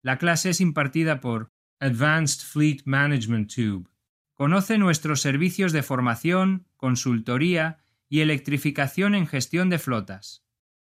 La clase es impartida por Advanced Fleet Management Tube. Conoce nuestros servicios de formación, consultoría y electrificación en gestión de flotas.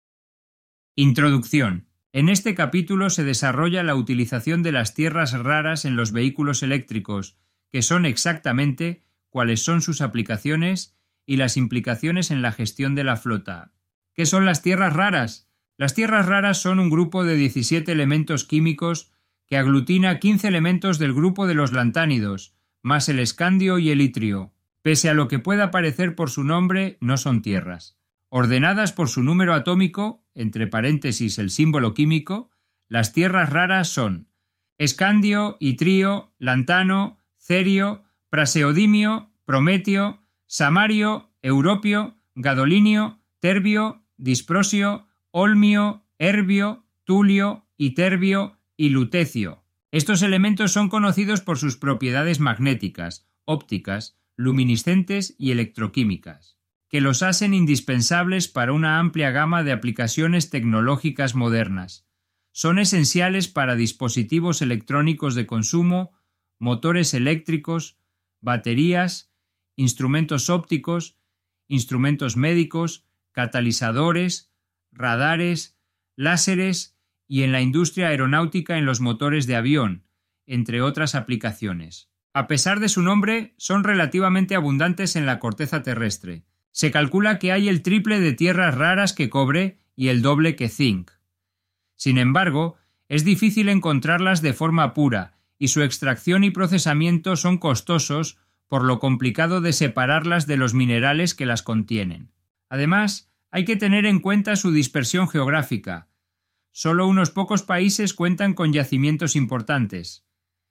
Introducción. En este capítulo se desarrolla la utilización de las tierras raras en los vehículos eléctricos, que son exactamente cuáles son sus aplicaciones y las implicaciones en la gestión de la flota. ¿Qué son las tierras raras? Las tierras raras son un grupo de 17 elementos químicos que aglutina 15 elementos del grupo de los lantánidos, más el escandio y el itrio. Pese a lo que pueda parecer por su nombre, no son tierras. Ordenadas por su número atómico, entre paréntesis el símbolo químico, las tierras raras son escandio, itrio, lantano, cerio, praseodimio, prometio, samario, europio, gadolinio, terbio, disprosio, olmio, erbio, tulio, iterbio y lutecio. Estos elementos son conocidos por sus propiedades magnéticas, ópticas, luminiscentes y electroquímicas, que los hacen indispensables para una amplia gama de aplicaciones tecnológicas modernas. Son esenciales para dispositivos electrónicos de consumo, motores eléctricos, baterías, instrumentos ópticos, instrumentos médicos, catalizadores, radares, láseres y en la industria aeronáutica en los motores de avión, entre otras aplicaciones. A pesar de su nombre, son relativamente abundantes en la corteza terrestre. Se calcula que hay el triple de tierras raras que cobre y el doble que zinc. Sin embargo, es difícil encontrarlas de forma pura y su extracción y procesamiento son costosos por lo complicado de separarlas de los minerales que las contienen. Además, hay que tener en cuenta su dispersión geográfica. Solo unos pocos países cuentan con yacimientos importantes.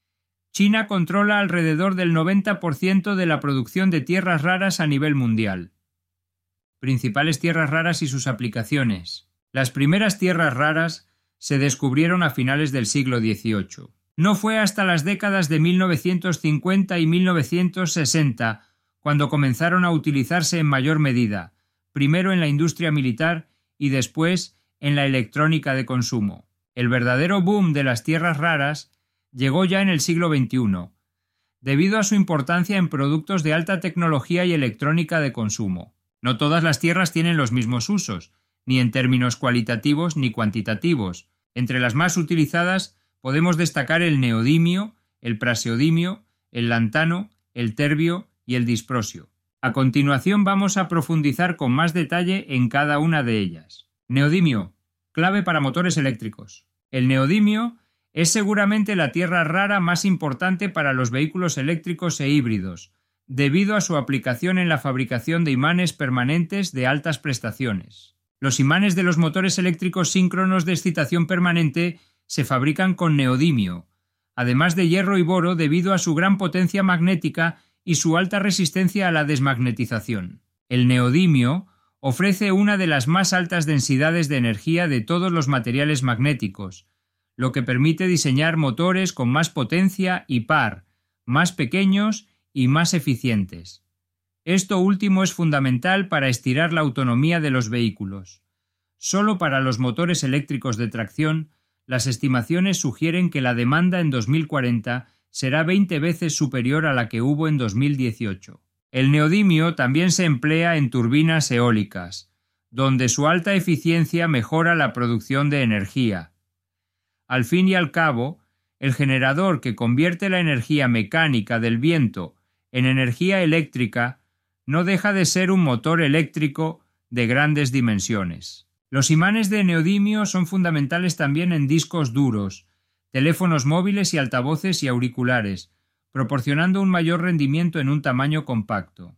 China controla alrededor del 90% de la producción de tierras raras a nivel mundial. Principales tierras raras y sus aplicaciones. Las primeras tierras raras se descubrieron a finales del siglo XVIII. No fue hasta las décadas de 1950 y 1960 cuando comenzaron a utilizarse en mayor medida, primero en la industria militar y después en la electrónica de consumo. El verdadero boom de las tierras raras llegó ya en el siglo XXI, debido a su importancia en productos de alta tecnología y electrónica de consumo. No todas las tierras tienen los mismos usos, ni en términos cualitativos ni cuantitativos. Entre las más utilizadas podemos destacar el neodimio, el praseodimio, el lantano, el terbio y el disprosio. A continuación vamos a profundizar con más detalle en cada una de ellas. Neodimio, clave para motores eléctricos. El neodimio es seguramente la tierra rara más importante para los vehículos eléctricos e híbridos, debido a su aplicación en la fabricación de imanes permanentes de altas prestaciones. Los imanes de los motores eléctricos síncronos de excitación permanente se fabrican con neodimio, además de hierro y boro debido a su gran potencia magnética y su alta resistencia a la desmagnetización. El neodimio ofrece una de las más altas densidades de energía de todos los materiales magnéticos, lo que permite diseñar motores con más potencia y par, más pequeños y más eficientes. Esto último es fundamental para estirar la autonomía de los vehículos. Solo para los motores eléctricos de tracción, las estimaciones sugieren que la demanda en 2040 será 20 veces superior a la que hubo en 2018. El neodimio también se emplea en turbinas eólicas, donde su alta eficiencia mejora la producción de energía. Al fin y al cabo, el generador que convierte la energía mecánica del viento en energía eléctrica no deja de ser un motor eléctrico de grandes dimensiones. Los imanes de neodimio son fundamentales también en discos duros, teléfonos móviles y altavoces y auriculares, proporcionando un mayor rendimiento en un tamaño compacto.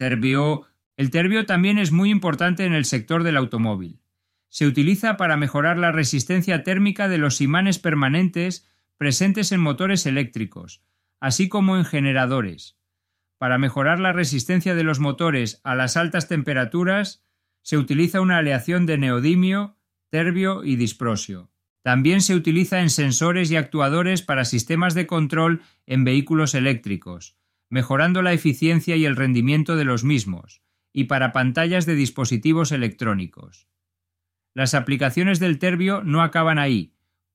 El terbio también es muy importante en el sector del automóvil. Se utiliza para mejorar la resistencia térmica de los imanes permanentes presentes en motores eléctricos, así como en generadores. Para mejorar la resistencia de los motores a las altas temperaturas, se utiliza una aleación de neodimio, terbio y disprosio. También se utiliza en sensores y actuadores para sistemas de control en vehículos eléctricos, mejorando la eficiencia y el rendimiento de los mismos, y para pantallas de dispositivos electrónicos. Las aplicaciones del terbio no acaban ahí,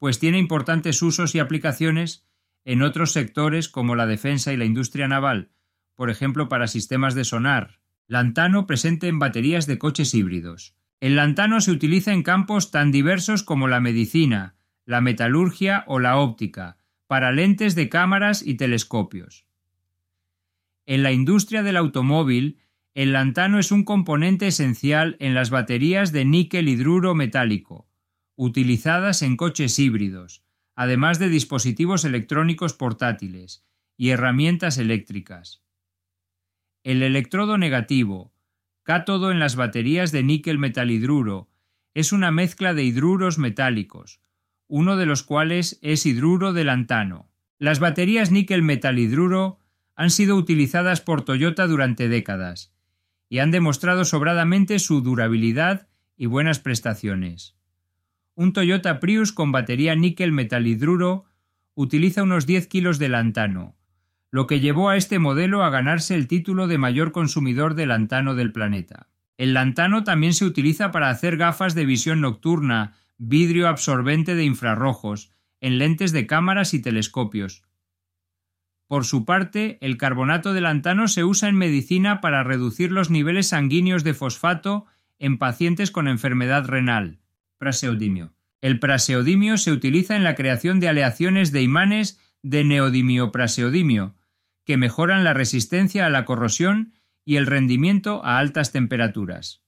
pues tiene importantes usos y aplicaciones en otros sectores como la defensa y la industria naval, por ejemplo para sistemas de sonar. Lantano presente en baterías de coches híbridos. El lantano se utiliza en campos tan diversos como la medicina, la metalurgia o la óptica, para lentes de cámaras y telescopios. En la industria del automóvil, el lantano es un componente esencial en las baterías de níquel hidruro metálico, utilizadas en coches híbridos, además de dispositivos electrónicos portátiles y herramientas eléctricas. El electrodo negativo, cátodo en las baterías de níquel metalhidruro, es una mezcla de hidruros metálicos, uno de los cuales es hidruro de lantano. Las baterías níquel metalhidruro han sido utilizadas por Toyota durante décadas y han demostrado sobradamente su durabilidad y buenas prestaciones. Un Toyota Prius con batería níquel metalhidruro utiliza unos 10 kilos de lantano, lo que llevó a este modelo a ganarse el título de mayor consumidor de lantano del planeta. El lantano también se utiliza para hacer gafas de visión nocturna, vidrio absorbente de infrarrojos, en lentes de cámaras y telescopios. Por su parte, el carbonato de lantano se usa en medicina para reducir los niveles sanguíneos de fosfato en pacientes con enfermedad renal. Praseodimio. El praseodimio se utiliza en la creación de aleaciones de imanes de neodimio-praseodimio, que mejoran la resistencia a la corrosión y el rendimiento a altas temperaturas.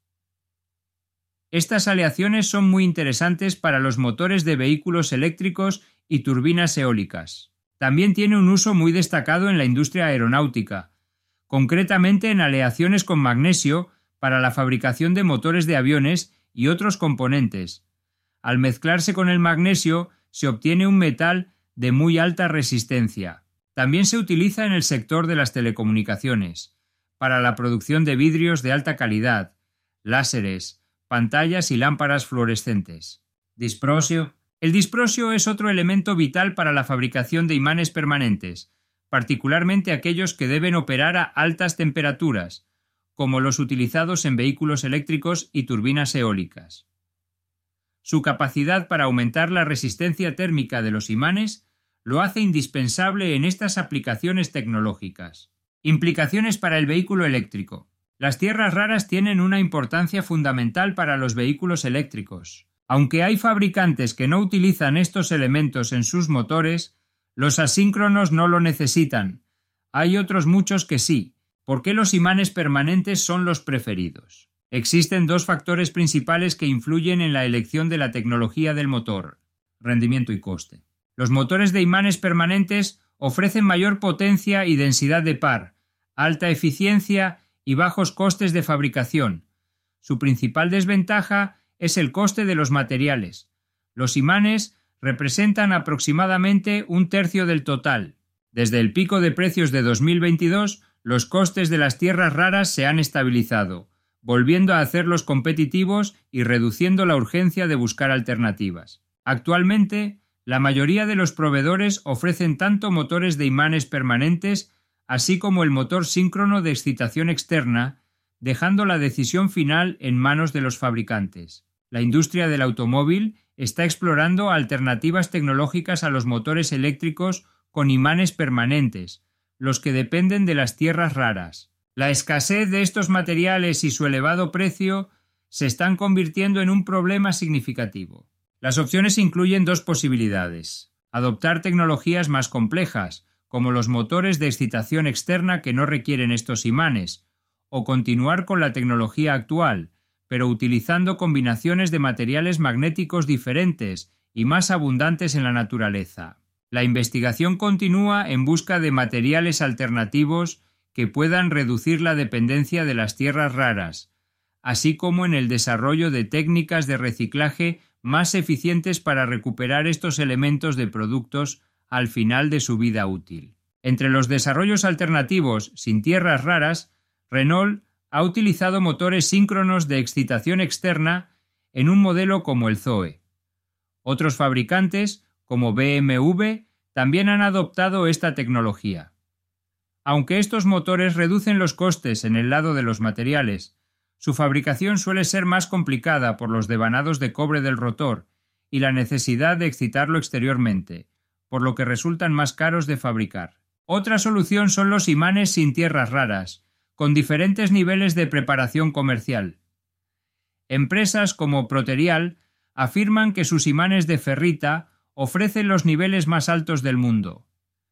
Estas aleaciones son muy interesantes para los motores de vehículos eléctricos y turbinas eólicas. También tiene un uso muy destacado en la industria aeronáutica, concretamente en aleaciones con magnesio para la fabricación de motores de aviones y otros componentes. Al mezclarse con el magnesio se obtiene un metal de muy alta resistencia. También se utiliza en el sector de las telecomunicaciones, para la producción de vidrios de alta calidad, láseres, pantallas y lámparas fluorescentes. Disprosio. El disprosio es otro elemento vital para la fabricación de imanes permanentes, particularmente aquellos que deben operar a altas temperaturas, como los utilizados en vehículos eléctricos y turbinas eólicas. Su capacidad para aumentar la resistencia térmica de los imanes lo hace indispensable en estas aplicaciones tecnológicas. Implicaciones para el vehículo eléctrico. Las tierras raras tienen una importancia fundamental para los vehículos eléctricos. Aunque hay fabricantes que no utilizan estos elementos en sus motores, los asíncronos no lo necesitan. Hay otros muchos que sí. ¿Por qué los imanes permanentes son los preferidos? Existen dos factores principales que influyen en la elección de la tecnología del motor: rendimiento y coste. Los motores de imanes permanentes ofrecen mayor potencia y densidad de par, alta eficiencia y bajos costes de fabricación. Su principal desventaja es el coste de los materiales. Los imanes representan aproximadamente un tercio del total. Desde el pico de precios de 2022, los costes de las tierras raras se han estabilizado, volviendo a hacerlos competitivos y reduciendo la urgencia de buscar alternativas. Actualmente, la mayoría de los proveedores ofrecen tanto motores de imanes permanentes así como el motor síncrono de excitación externa, dejando la decisión final en manos de los fabricantes. La industria del automóvil está explorando alternativas tecnológicas a los motores eléctricos con imanes permanentes, los que dependen de las tierras raras. La escasez de estos materiales y su elevado precio se están convirtiendo en un problema significativo. Las opciones incluyen dos posibilidades: adoptar tecnologías más complejas, como los motores de excitación externa que no requieren estos imanes, o continuar con la tecnología actual, pero utilizando combinaciones de materiales magnéticos diferentes y más abundantes en la naturaleza. La investigación continúa en busca de materiales alternativos que puedan reducir la dependencia de las tierras raras, así como en el desarrollo de técnicas de reciclaje más eficientes para recuperar estos elementos de productos al final de su vida útil. Entre los desarrollos alternativos sin tierras raras, Renault ha utilizado motores síncronos de excitación externa en un modelo como el Zoe. Otros fabricantes, como BMW, también han adoptado esta tecnología. Aunque estos motores reducen los costes en el lado de los materiales, su fabricación suele ser más complicada por los devanados de cobre del rotor y la necesidad de excitarlo exteriormente, por lo que resultan más caros de fabricar. Otra solución son los imanes sin tierras raras, con diferentes niveles de preparación comercial. Empresas como Proterial afirman que sus imanes de ferrita ofrecen los niveles más altos del mundo.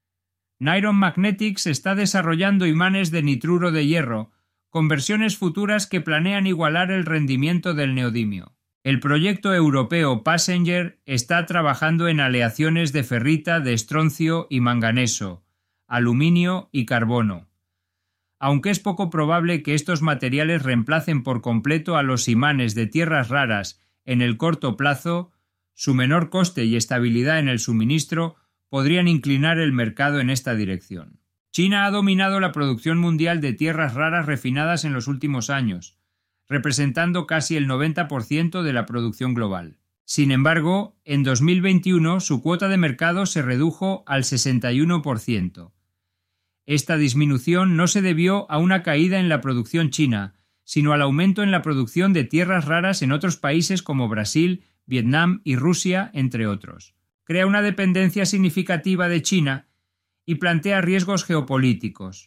Niron Magnetics está desarrollando imanes de nitruro de hierro, con versiones futuras que planean igualar el rendimiento del neodimio. El proyecto europeo Passenger está trabajando en aleaciones de ferrita, de estroncio y manganeso, aluminio y carbono. Aunque es poco probable que estos materiales reemplacen por completo a los imanes de tierras raras en el corto plazo, su menor coste y estabilidad en el suministro podrían inclinar el mercado en esta dirección. China ha dominado la producción mundial de tierras raras refinadas en los últimos años, representando casi el 90% de la producción global. Sin embargo, en 2021 su cuota de mercado se redujo al 61%. Esta disminución no se debió a una caída en la producción china, sino al aumento en la producción de tierras raras en otros países como Brasil, Vietnam y Rusia, entre otros. Crea una dependencia significativa de China y plantea riesgos geopolíticos.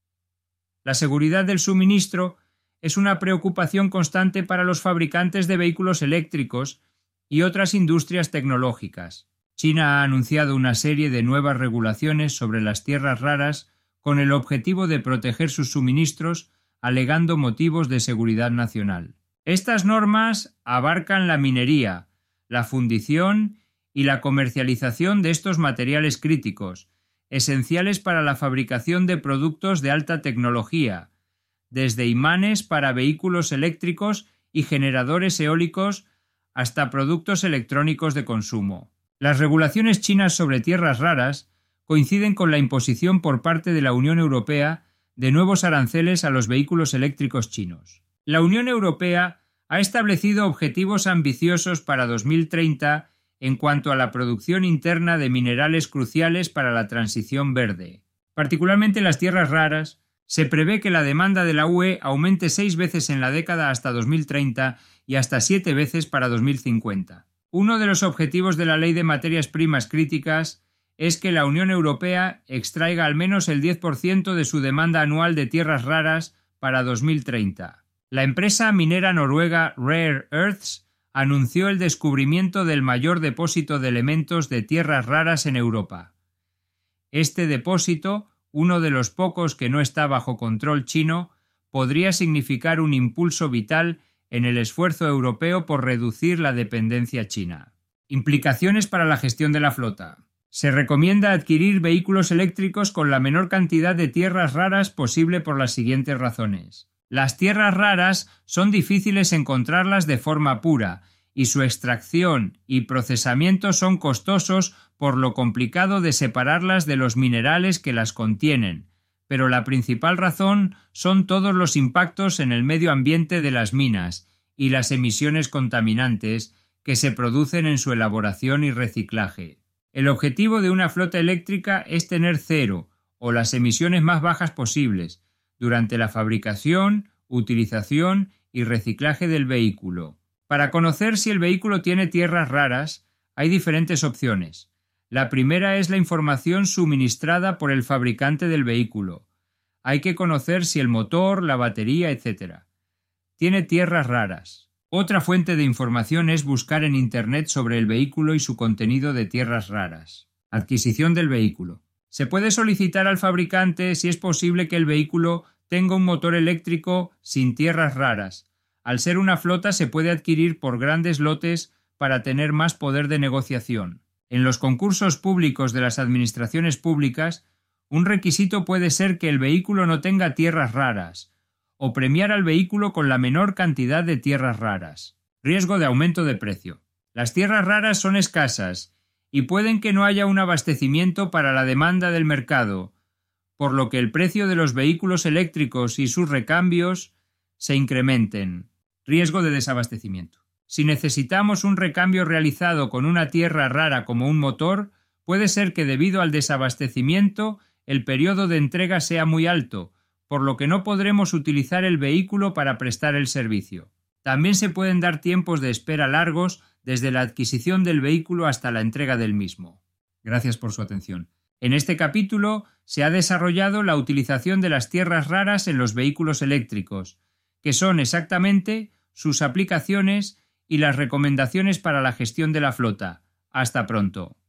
La seguridad del suministro es una preocupación constante para los fabricantes de vehículos eléctricos y otras industrias tecnológicas. China ha anunciado una serie de nuevas regulaciones sobre las tierras raras con el objetivo de proteger sus suministros, alegando motivos de seguridad nacional. Estas normas abarcan la minería, la fundición y la comercialización de estos materiales críticos, esenciales para la fabricación de productos de alta tecnología, desde imanes para vehículos eléctricos y generadores eólicos hasta productos electrónicos de consumo. Las regulaciones chinas sobre tierras raras coinciden con la imposición por parte de la Unión Europea de nuevos aranceles a los vehículos eléctricos chinos. La Unión Europea ha establecido objetivos ambiciosos para 2030 en cuanto a la producción interna de minerales cruciales para la transición verde. Particularmente las tierras raras, se prevé que la demanda de la UE aumente 6 veces en la década hasta 2030 y hasta 7 veces para 2050. Uno de los objetivos de la Ley de Materias Primas Críticas es que la Unión Europea extraiga al menos el 10% de su demanda anual de tierras raras para 2030. La empresa minera noruega Rare Earths anunció el descubrimiento del mayor depósito de elementos de tierras raras en Europa. Este depósito, uno de los pocos que no está bajo control chino, podría significar un impulso vital en el esfuerzo europeo por reducir la dependencia china. Implicaciones para la gestión de la flota. Se recomienda adquirir vehículos eléctricos con la menor cantidad de tierras raras posible por las siguientes razones. Las tierras raras son difíciles encontrarlas de forma pura y su extracción y procesamiento son costosos por lo complicado de separarlas de los minerales que las contienen, pero la principal razón son todos los impactos en el medio ambiente de las minas y las emisiones contaminantes que se producen en su elaboración y reciclaje. El objetivo de una flota eléctrica es tener cero o las emisiones más bajas posibles durante la fabricación, utilización y reciclaje del vehículo. Para conocer si el vehículo tiene tierras raras, hay diferentes opciones. La primera es la información suministrada por el fabricante del vehículo. Hay que conocer si el motor, la batería, etc. tiene tierras raras. Otra fuente de información es buscar en Internet sobre el vehículo y su contenido de tierras raras. Adquisición del vehículo. Se puede solicitar al fabricante si es posible que el vehículo tenga un motor eléctrico sin tierras raras. Al ser una flota se puede adquirir por grandes lotes para tener más poder de negociación. En los concursos públicos de las administraciones públicas, un requisito puede ser que el vehículo no tenga tierras raras, o premiar al vehículo con la menor cantidad de tierras raras. Riesgo de aumento de precio. Las tierras raras son escasas y pueden que no haya un abastecimiento para la demanda del mercado, por lo que el precio de los vehículos eléctricos y sus recambios se incrementen. Riesgo de desabastecimiento. Si necesitamos un recambio realizado con una tierra rara como un motor, puede ser que debido al desabastecimiento el periodo de entrega sea muy alto, por lo que no podremos utilizar el vehículo para prestar el servicio. También se pueden dar tiempos de espera largos desde la adquisición del vehículo hasta la entrega del mismo. Gracias por su atención. En este capítulo se ha desarrollado la utilización de las tierras raras en los vehículos eléctricos, que son exactamente sus aplicaciones y las recomendaciones para la gestión de la flota. Hasta pronto.